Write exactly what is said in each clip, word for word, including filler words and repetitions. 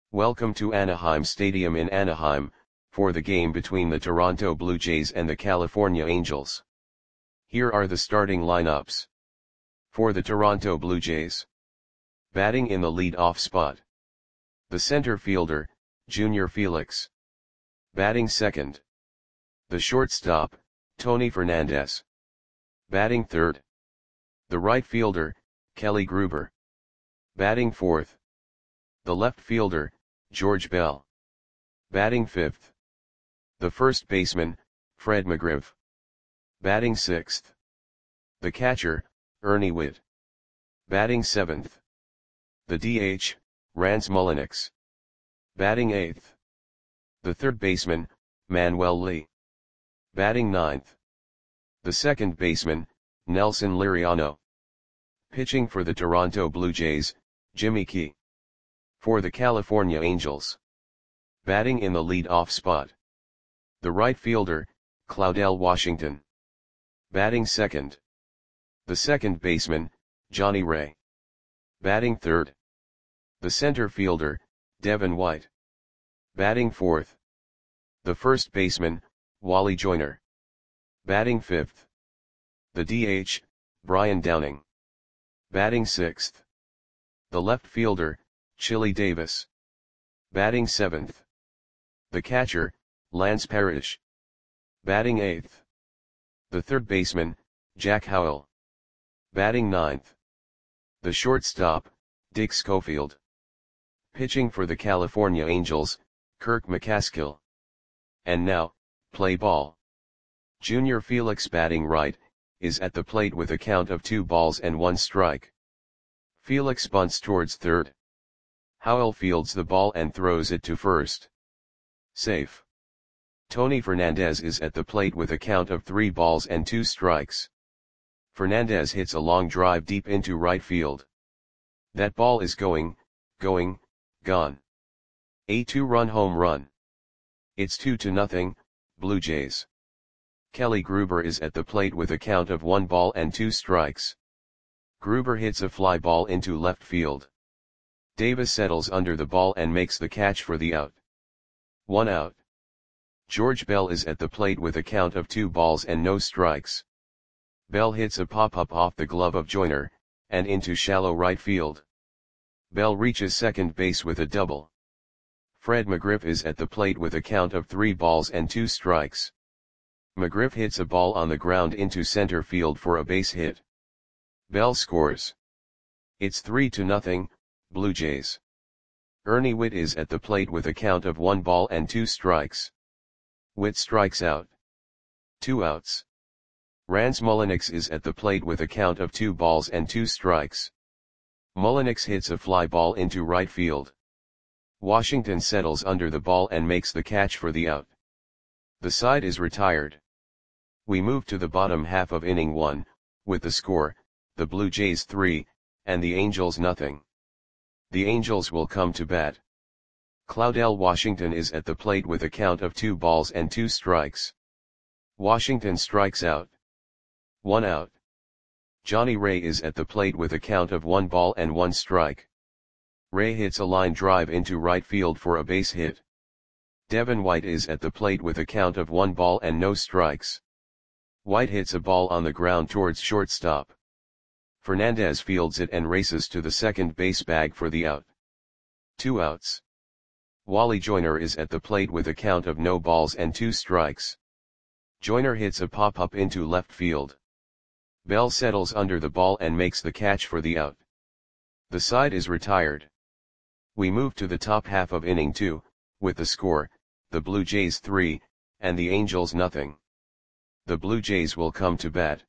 Welcome to Anaheim Stadium in Anaheim, for the game between the Toronto Blue Jays and the California Angels. Here are the starting lineups. For the Toronto Blue Jays. Batting in the lead-off spot. The center fielder, Junior Felix. Batting second. The shortstop, Tony Fernandez. Batting third. The right fielder, Kelly Gruber. Batting fourth. The left fielder, George Bell. Batting fifth. The first baseman, Fred McGriff. Batting sixth. The catcher, Ernie Whitt. Batting seventh. The D H, Rance Mulliniks. Batting eighth. The third baseman, Manuel Lee. Batting ninth. The second baseman, Nelson Liriano. Pitching for the Toronto Blue Jays, Jimmy Key. For the California Angels. Batting in the lead-off spot. The right fielder, Claudell Washington. Batting second. The second baseman, Johnny Ray. Batting third. The center fielder, Devin White. Batting fourth. The first baseman, Wally Joyner. Batting fifth. The D H, Brian Downing. Batting sixth. The left fielder, Chili Davis. Batting seventh. The catcher, Lance Parrish. Batting eighth. The third baseman, Jack Howell. Batting ninth. The shortstop, Dick Schofield. Pitching for the California Angels, Kirk McCaskill. And now, play ball. Junior Felix batting right, is at the plate with a count of two balls and one strike. Felix bunts towards third. Howell fields the ball and throws it to first. Safe. Tony Fernandez is at the plate with a count of three balls and two strikes. Fernandez hits a long drive deep into right field. That ball is going, going, gone. A two-run home run. It's two to nothing, Blue Jays. Kelly Gruber is at the plate with a count of one ball and two strikes. Gruber hits a fly ball into left field. Davis settles under the ball and makes the catch for the out. One out. George Bell is at the plate with a count of two balls and no strikes. Bell hits a pop-up off the glove of Joyner, and into shallow right field. Bell reaches second base with a double. Fred McGriff is at the plate with a count of three balls and two strikes. McGriff hits a ball on the ground into center field for a base hit. Bell scores. It's three to nothing, Blue Jays. Ernie Whitt is at the plate with a count of one ball and two strikes. Whitt strikes out. Two outs. Rance Mulliniks is at the plate with a count of two balls and two strikes. Mulliniks hits a fly ball into right field. Washington settles under the ball and makes the catch for the out. The side is retired. We move to the bottom half of inning one, with the score, the Blue Jays three, and the Angels nothing. The Angels will come to bat. Claudell Washington is at the plate with a count of two balls and two strikes. Washington strikes out. One out. Johnny Ray is at the plate with a count of one ball and one strike. Ray hits a line drive into right field for a base hit. Devin White is at the plate with a count of one ball and no strikes. White hits a ball on the ground towards shortstop. Fernandez fields it and races to the second base bag for the out. Two outs. Wally Joyner is at the plate with a count of no balls and two strikes. Joyner hits a pop-up into left field. Bell settles under the ball and makes the catch for the out. The side is retired. We move to the top half of inning two, with the score, the Blue Jays three, and the Angels nothing. The Blue Jays will come to bat.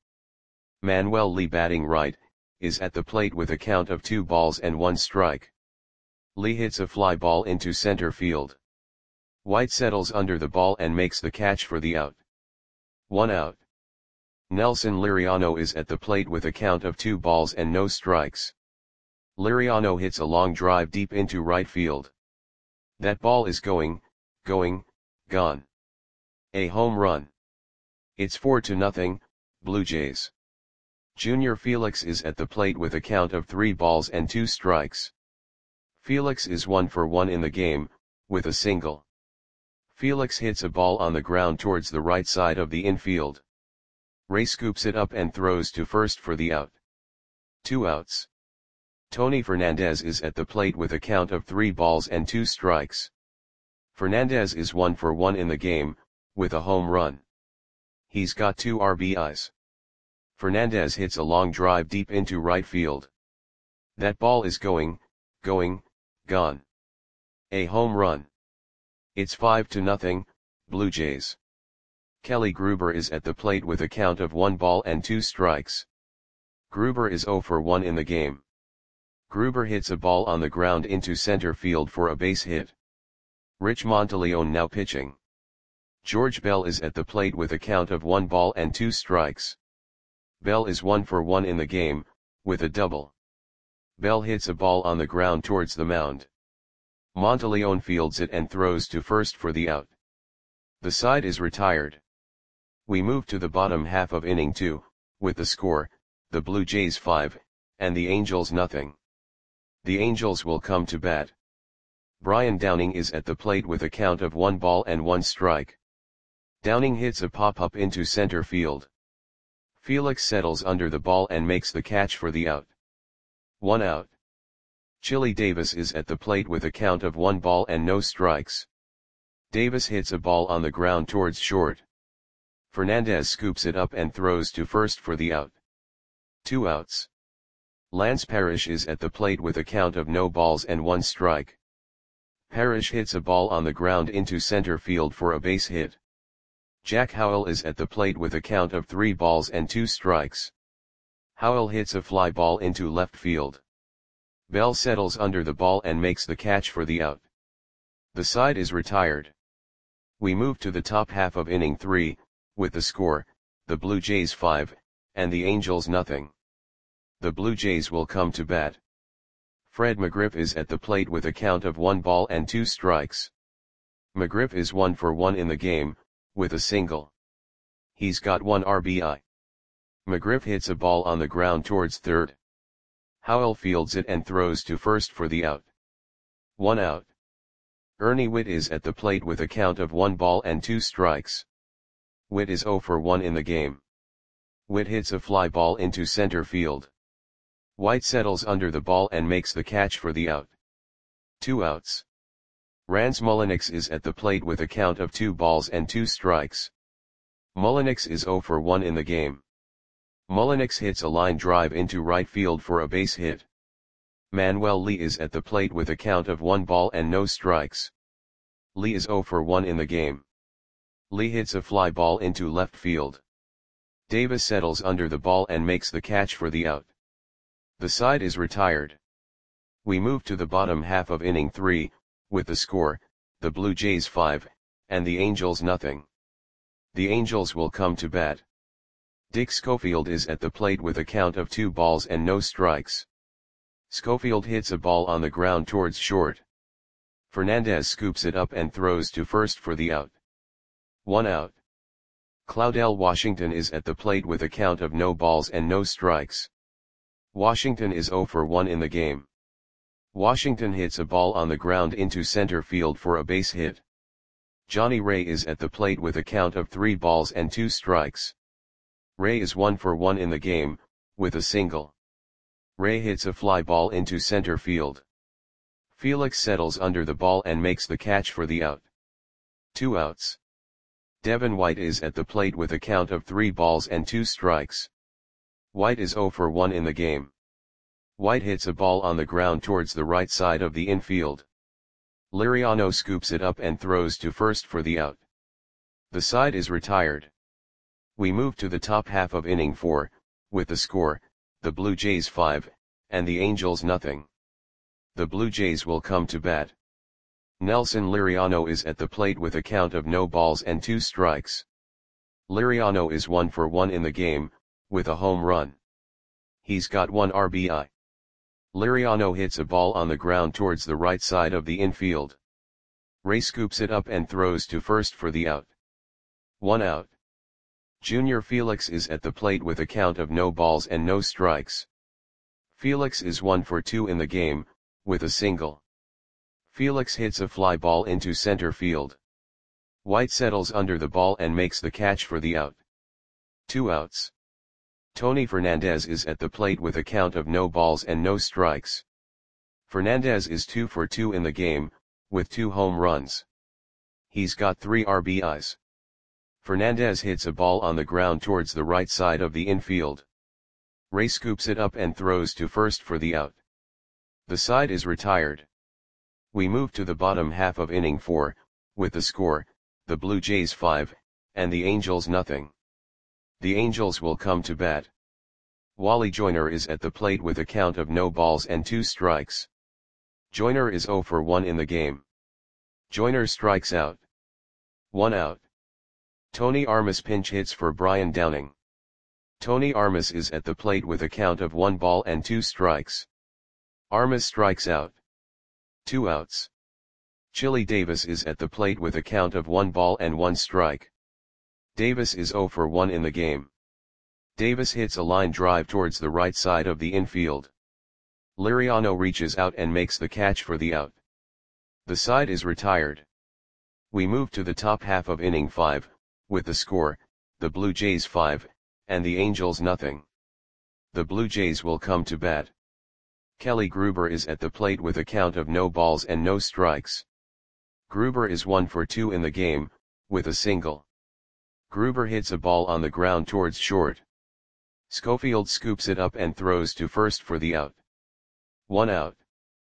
Manuel Lee batting right, is at the plate with a count of two balls and one strike. Lee hits a fly ball into center field. White settles under the ball and makes the catch for the out. One out. Nelson Liriano is at the plate with a count of two balls and no strikes. Liriano hits a long drive deep into right field. That ball is going, going, gone. A home run. It's four to nothing, Blue Jays. Junior Felix is at the plate with a count of three balls and two strikes. Felix is one for one in the game, with a single. Felix hits a ball on the ground towards the right side of the infield. Ray scoops it up and throws to first for the out. Two outs. Tony Fernandez is at the plate with a count of three balls and two strikes. Fernandez is one for one in the game, with a home run. He's got two R B Is. Fernandez hits a long drive deep into right field. That ball is going, going, gone. A home run. It's five to nothing, Blue Jays. Kelly Gruber is at the plate with a count of one ball and two strikes. Gruber is zero for one in the game. Gruber hits a ball on the ground into center field for a base hit. Rich Monteleone now pitching. George Bell is at the plate with a count of one ball and two strikes. Bell is one for one in the game, with a double. Bell hits a ball on the ground towards the mound. Monteleone fields it and throws to first for the out. The side is retired. We move to the bottom half of inning two, with the score, the Blue Jays five, and the Angels nothing. The Angels will come to bat. Brian Downing is at the plate with a count of one ball and one strike. Downing hits a pop-up into center field. Felix settles under the ball and makes the catch for the out. One out. Chili Davis is at the plate with a count of one ball and no strikes. Davis hits a ball on the ground towards short. Fernandez scoops it up and throws to first for the out. Two outs. Lance Parrish is at the plate with a count of no balls and one strike. Parrish hits a ball on the ground into center field for a base hit. Jack Howell is at the plate with a count of three balls and two strikes. Howell hits a fly ball into left field. Bell settles under the ball and makes the catch for the out. The side is retired. We move to the top half of inning three, with the score, the Blue Jays five, and the Angels nothing. The Blue Jays will come to bat. Fred McGriff is at the plate with a count of one ball and two strikes. McGriff is one for one in the game, with a single. He's got one R B I. McGriff hits a ball on the ground towards third. Howell fields it and throws to first for the out. One out. Ernie Whitt is at the plate with a count of one ball and two strikes. Whitt is zero for one in the game. Whitt hits a fly ball into center field. White settles under the ball and makes the catch for the out. Two outs. Rance Mulliniks is at the plate with a count of two balls and two strikes. Mulliniks is zero for one in the game. Mulliniks hits a line drive into right field for a base hit. Manuel Lee is at the plate with a count of one ball and no strikes. Lee is zero for one in the game. Lee hits a fly ball into left field. Davis settles under the ball and makes the catch for the out. The side is retired. We move to the bottom half of inning three, with the score, the Blue Jays five, and the Angels nothing. The Angels will come to bat. Dick Schofield is at the plate with a count of two balls and no strikes. Schofield hits a ball on the ground towards short. Fernandez scoops it up and throws to first for the out. One out. Claudel Washington is at the plate with a count of no balls and no strikes. Washington is zero for one in the game. Washington hits a ball on the ground into center field for a base hit. Johnny Ray is at the plate with a count of three balls and two strikes. Ray is one for one in the game, with a single. Ray hits a fly ball into center field. Felix settles under the ball and makes the catch for the out. Two outs. Devin White is at the plate with a count of three balls and two strikes. White is zero for one in the game. White hits a ball on the ground towards the right side of the infield. Liriano scoops it up and throws to first for the out. The side is retired. We move to the top half of inning four, with the score, the Blue Jays five, and the Angels nothing. The Blue Jays will come to bat. Nelson Liriano is at the plate with a count of no balls and two strikes. Liriano is one for one in the game, with a home run. He's got one R B I. Liriano hits a ball on the ground towards the right side of the infield. Ray scoops it up and throws to first for the out. One out. Junior Felix is at the plate with a count of no balls and no strikes. Felix is one for two in the game, with a single. Felix hits a fly ball into center field. White settles under the ball and makes the catch for the out. Two outs. Tony Fernandez is at the plate with a count of no balls and no strikes. Fernandez is two for two in the game, with two home runs. He's got three R B Is. Fernandez hits a ball on the ground towards the right side of the infield. Ray scoops it up and throws to first for the out. The side is retired. We move to the bottom half of inning four, with the score, the Blue Jays five, and the Angels nothing. The Angels will come to bat. Wally Joyner is at the plate with a count of no balls and two strikes. Joyner is zero for one in the game. Joyner strikes out. One out. Tony Armas pinch hits for Brian Downing. Tony Armas is at the plate with a count of one ball and two strikes. Armas strikes out. Two outs. Chili Davis is at the plate with a count of one ball and one strike. Davis is zero for one in the game. Davis hits a line drive towards the right side of the infield. Liriano reaches out and makes the catch for the out. The side is retired. We move to the top half of inning five, with the score, the Blue Jays five, and the Angels nothing. The Blue Jays will come to bat. Kelly Gruber is at the plate with a count of no balls and no strikes. Gruber is one for two in the game, with a single. Gruber hits a ball on the ground towards short. Schofield scoops it up and throws to first for the out. One out.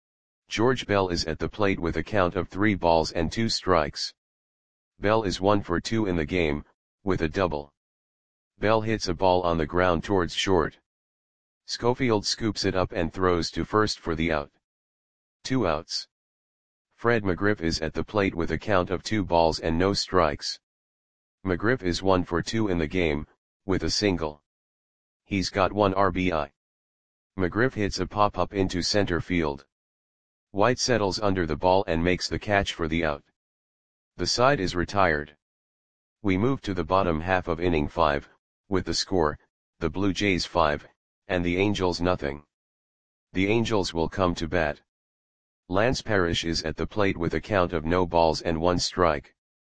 George Bell is at the plate with a count of three balls and two strikes. Bell is one for two in the game, with a double. Bell hits a ball on the ground towards short. Schofield scoops it up and throws to first for the out. Two outs. Fred McGriff is at the plate with a count of two balls and no strikes. McGriff is one for two in the game, with a single. He's got one R B I. McGriff hits a pop-up into center field. White settles under the ball and makes the catch for the out. The side is retired. We move to the bottom half of inning five, with the score, the Blue Jays five, and the Angels nothing. The Angels will come to bat. Lance Parrish is at the plate with a count of no balls and one strike.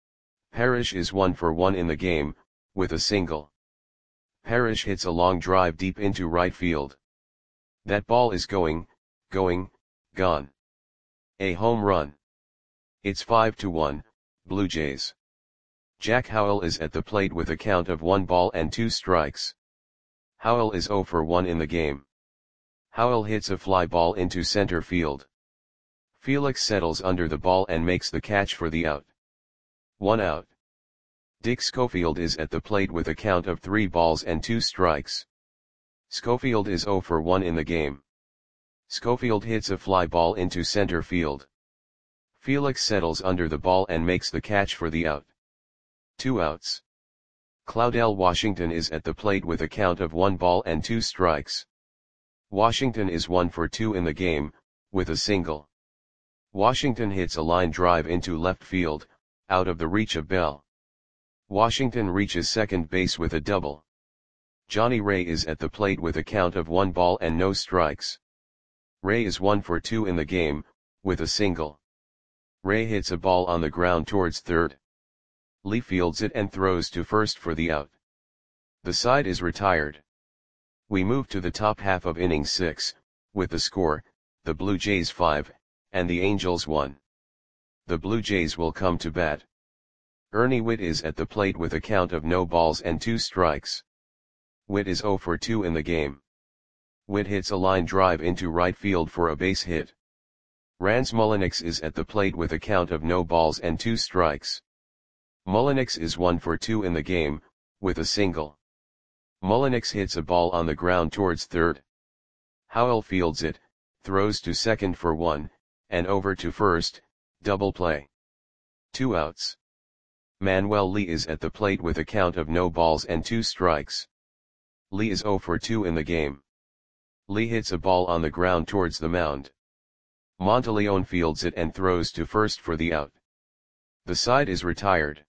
Parrish is one for one in the game, with a single. Parrish hits a long drive deep into right field. That ball is going, going, gone. A home run. It's five to one, Blue Jays. Jack Howell is at the plate with a count of one ball and two strikes. Howell is zero for one in the game. Howell hits a fly ball into center field. Felix settles under the ball and makes the catch for the out. One out. Dick Schofield is at the plate with a count of three balls and two strikes. Schofield is zero for one in the game. Schofield hits a fly ball into center field. Felix settles under the ball and makes the catch for the out. Two outs. Claudel Washington is at the plate with a count of one ball and two strikes. Washington is one for two in the game, with a single. Washington hits a line drive into left field, out of the reach of Bell. Washington reaches second base with a double. Johnny Ray is at the plate with a count of one ball and no strikes. Ray is one for two in the game, with a single. Ray hits a ball on the ground towards third. Lee fields it and throws to first for the out. The side is retired. We move to the top half of inning six, with the score, the Blue Jays five, and the Angels one. The Blue Jays will come to bat. Ernie Whitt is at the plate with a count of no balls and two strikes. Whitt is zero for two in the game. Whitt hits a line drive into right field for a base hit. Rance Mulliniks is at the plate with a count of no balls and two strikes. Mulliniks is one for two in the game, with a single. Mulliniks hits a ball on the ground towards third. Howell fields it, throws to second for one, and over to first, double play. Two outs. Manuel Lee is at the plate with a count of no balls and two strikes. Lee is zero for two in the game. Lee hits a ball on the ground towards the mound. Monteleone fields it and throws to first for the out. The side is retired.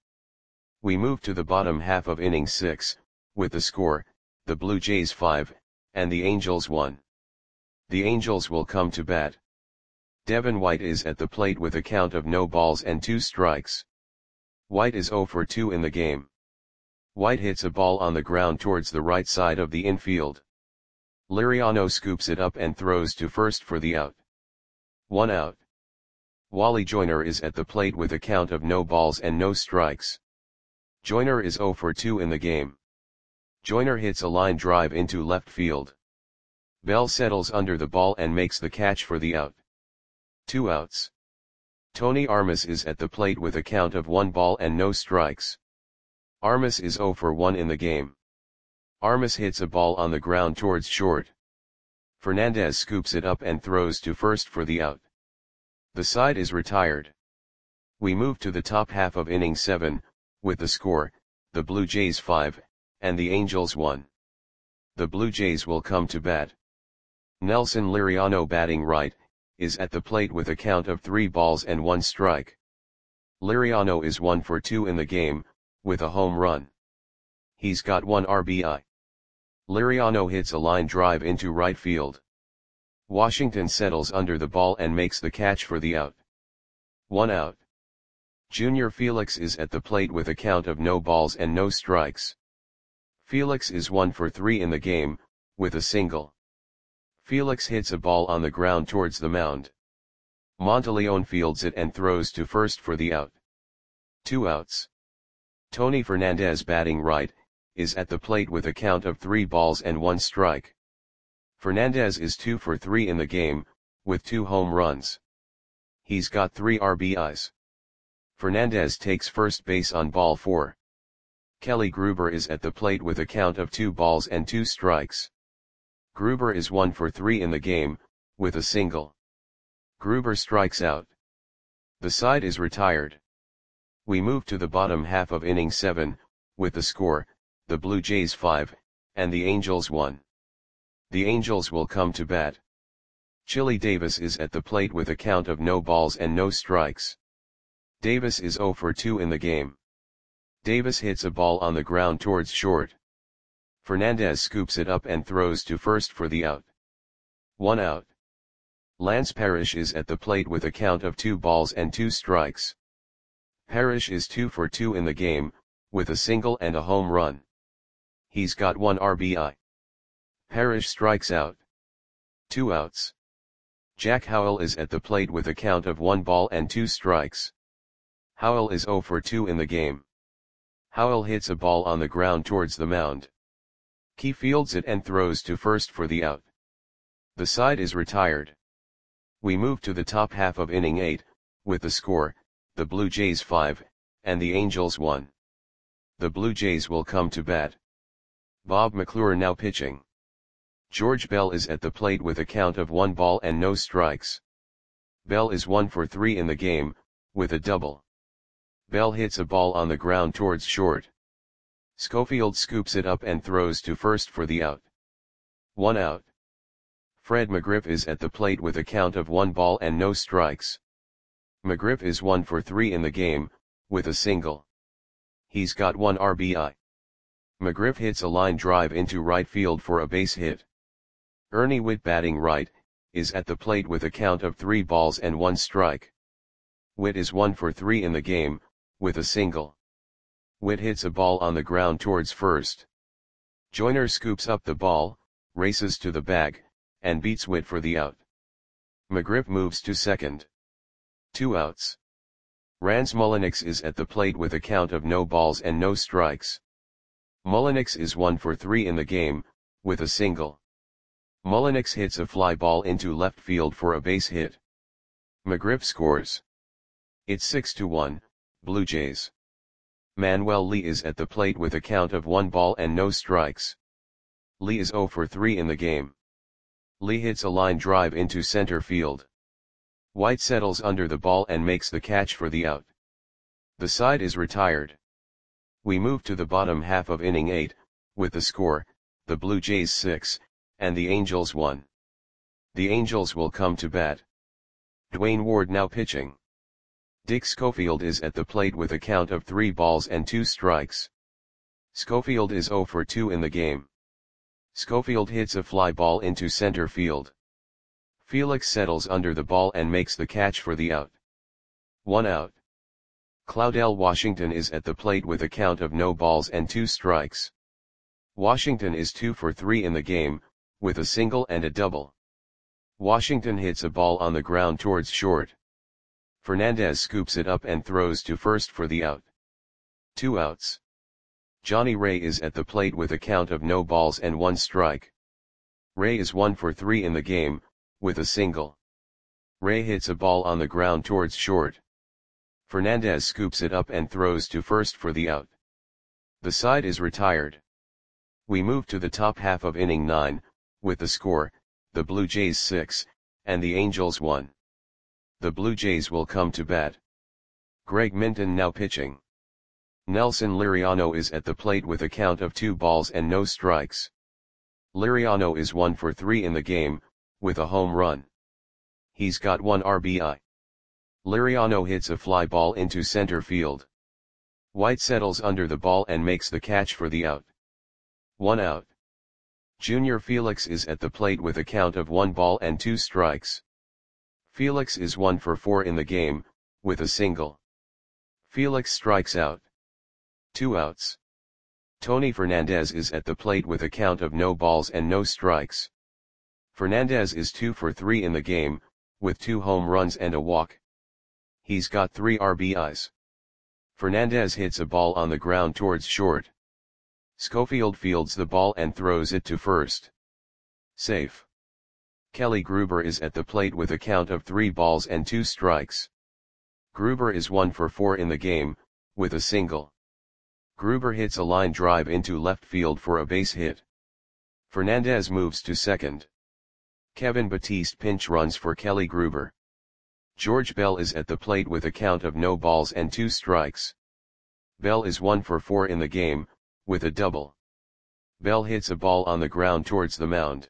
We move to the bottom half of inning six, with the score, the Blue Jays five, and the Angels one. The Angels will come to bat. Devin White is at the plate with a count of no balls and two strikes. White is zero for two in the game. White hits a ball on the ground towards the right side of the infield. Liriano scoops it up and throws to first for the out. One out. Wally Joyner is at the plate with a count of no balls and no strikes. Joyner is zero for two in the game. Joyner hits a line drive into left field. Bell settles under the ball and makes the catch for the out. Two outs. Tony Armas is at the plate with a count of one ball and no strikes. Armas is zero for one in the game. Armas hits a ball on the ground towards short. Fernandez scoops it up and throws to first for the out. The side is retired. We move to the top half of inning seven, with the score, the Blue Jays five, and the Angels one. The Blue Jays will come to bat. Nelson Liriano, batting right, is at the plate with a count of three balls and one strike. Liriano is one for two in the game, with a home run. He's got one R B I. Liriano hits a line drive into right field. Washington settles under the ball and makes the catch for the out. One out. Junior Felix is at the plate with a count of no balls and no strikes. Felix is one for three in the game, with a single. Felix hits a ball on the ground towards the mound. Monteleone fields it and throws to first for the out. Two outs. Tony Fernandez, batting right, is at the plate with a count of three balls and one strike. Fernandez is two for three in the game, with two home runs. He's got three R B Is. Fernandez takes first base on ball four. Kelly Gruber is at the plate with a count of two balls and two strikes. Gruber is one for three in the game, with a single. Gruber strikes out. The side is retired. We move to the bottom half of inning seven, with the score, the Blue Jays five, and the Angels one. The Angels will come to bat. Chili Davis is at the plate with a count of no balls and no strikes. Davis is zero for two in the game. Davis hits a ball on the ground towards short. Fernandez scoops it up and throws to first for the out. One out. Lance Parrish is at the plate with a count of two balls and two strikes. Parrish is two for two in the game, with a single and a home run. He's got one R B I. Parrish strikes out. Two outs. Jack Howell is at the plate with a count of one ball and two strikes. Howell is zero for two in the game. Howell hits a ball on the ground towards the mound. Key fields it and throws to first for the out. The side is retired. We move to the top half of inning eight, with the score, the Blue Jays five, and the Angels one. The Blue Jays will come to bat. Bob McClure now pitching. George Bell is at the plate with a count of one ball and no strikes. Bell is one for three in the game, with a double. Bell hits a ball on the ground towards short. Schofield scoops it up and throws to first for the out. One out. Fred McGriff is at the plate with a count of one ball and no strikes. McGriff is one for three in the game, with a single. He's got one R B I. McGriff hits a line drive into right field for a base hit. Ernie Whitt, batting right, is at the plate with a count of three balls and one strike. Whitt is one for three in the game, with a single. Whitt hits a ball on the ground towards first. Joyner scoops up the ball, races to the bag, and beats Whitt for the out. McGriff moves to second. Two outs. Rance Mulliniks is at the plate with a count of no balls and no strikes. Mulliniks is one for three in the game, with a single. Mulliniks hits a fly ball into left field for a base hit. McGriff scores. It's six to one, Blue Jays. Manuel Lee is at the plate with a count of one ball and no strikes. Lee is zero for three in the game. Lee hits a line drive into center field. White settles under the ball and makes the catch for the out. The side is retired. We move to the bottom half of inning eight, with the score, the Blue Jays six, and the Angels one. The Angels will come to bat. Dwayne Ward now pitching. Dick Schofield is at the plate with a count of three balls and two strikes. Schofield is zero for two in the game. Schofield hits a fly ball into center field. Felix settles under the ball and makes the catch for the out. One out. Claudell Washington is at the plate with a count of no balls and two strikes. Washington is two for three in the game, with a single and a double. Washington hits a ball on the ground towards short. Fernandez scoops it up and throws to first for the out. Two outs. Johnny Ray is at the plate with a count of no balls and one strike. Ray is one for three in the game, with a single. Ray hits a ball on the ground towards short. Fernandez scoops it up and throws to first for the out. The side is retired. We move to the top half of inning nine, with the score, the Blue Jays six, and the Angels one. The Blue Jays will come to bat. Greg Minton now pitching. Nelson Liriano is at the plate with a count of two balls and no strikes. Liriano is one for three in the game, with a home run. He's got one R B I. Liriano hits a fly ball into center field. White settles under the ball and makes the catch for the out. One out. Junior Felix is at the plate with a count of one ball and two strikes. Felix is one for four in the game, with a single. Felix strikes out. Two outs. Tony Fernandez is at the plate with a count of no balls and no strikes. Fernandez is two for three in the game, with two home runs and a walk. He's got three R B Is. Fernandez hits a ball on the ground towards short. Schofield fields the ball and throws it to first. Safe. Kelly Gruber is at the plate with a count of three balls and two strikes. Gruber is one for four in the game, with a single. Gruber hits a line drive into left field for a base hit. Fernandez moves to second. Kevin Batiste pinch runs for Kelly Gruber. George Bell is at the plate with a count of no balls and two strikes. Bell is one for four in the game, with a double. Bell hits a ball on the ground towards the mound.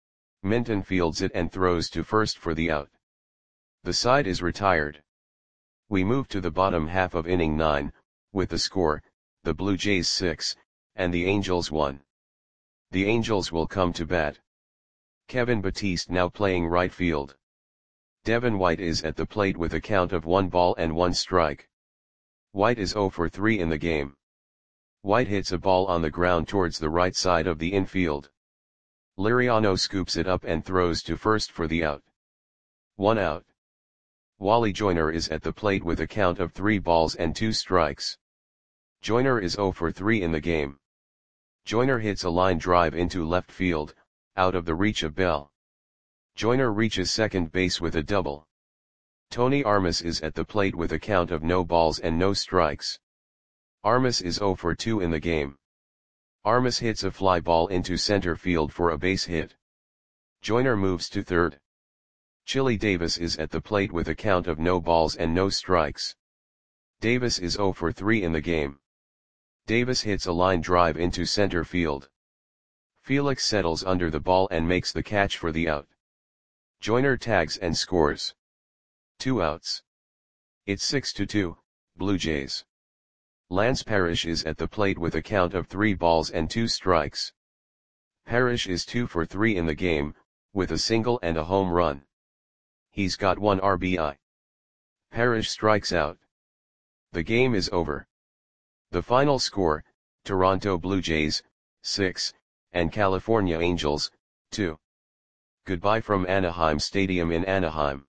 Minton fields it and throws to first for the out. The side is retired. We move to the bottom half of inning nine, with the score, the Blue Jays six, and the Angels one. The Angels will come to bat. Kevin Batiste now playing right field. Devin White is at the plate with a count of one ball and one strike. White is zero for three in the game. White hits a ball on the ground towards the right side of the infield. Liriano scoops it up and throws to first for the out. One out. Wally Joyner is at the plate with a count of three balls and two strikes. Joyner is zero for three in the game. Joyner hits a line drive into left field, out of the reach of Bell. Joyner reaches second base with a double. Tony Armas is at the plate with a count of no balls and no strikes. Armas is zero for two in the game. Armas hits a fly ball into center field for a base hit. Joyner moves to third. Chili Davis is at the plate with a count of no balls and no strikes. Davis is zero for three in the game. Davis hits a line drive into center field. Felix settles under the ball and makes the catch for the out. Joyner tags and scores. Two outs. It's six to two, Blue Jays. Lance Parrish is at the plate with a count of three balls and two strikes. Parrish is two for three in the game, with a single and a home run. He's got one R B I. Parrish strikes out. The game is over. The final score, Toronto Blue Jays, six, and California Angels, two. Goodbye from Anaheim Stadium in Anaheim.